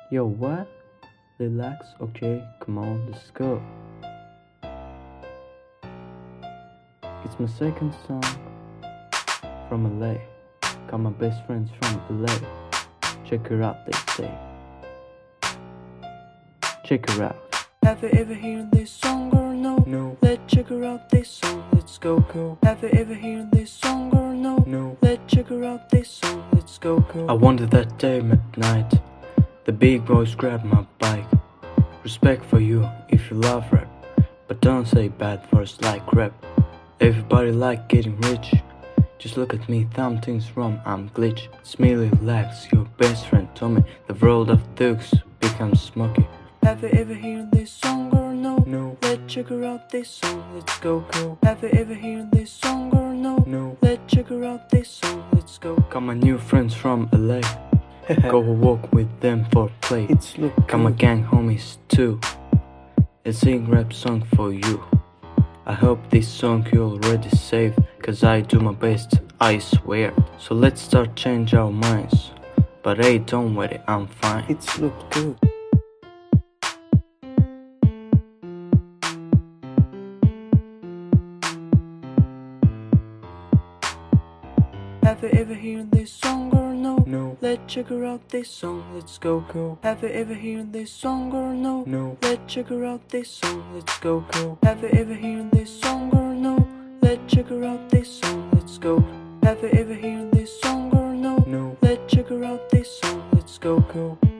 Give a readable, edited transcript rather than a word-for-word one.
Yo, what? Relax, okay, come on, let's go. It's my second song from LA. Got my best friends from LA. Check her out, they say. Check her out. Have you ever heard this song or no? No. Let's check her out this song, let's go. Have you ever heard this song or no? No. Let's check her out this song, let's go. I wanted that day midnight. The big boys grabbed my bike. Respect for you if you love rap, but don't say bad words like rap. Everybody like getting rich. Just look at me, thumb things wrong, I'm glitch. Smelly legs, your best friend told me the world of thugs becomes smoky. Have you ever heard this song or no? No. Let's check her out this song, let's go. Have you ever heard this song or no? No. Let's check her out this song, let's go. Got my new friends from LA. Go walk with them for play. It's look Got my gang homies too. A sing rap song for you. I hope this song you already saved, cause I do my best, I swear. So let's start change our minds. But hey, don't worry, I'm fine. It's look good. Have you ever heard this song or no? No. Let's check her out this song, let's go. Have you ever heard this song or no? No. Let's check her out this song, let's go. Have you ever heard this song or no? Let's check her out this song, let's go. Have you ever heard this song or no? No. Let's check her out this song, let's go.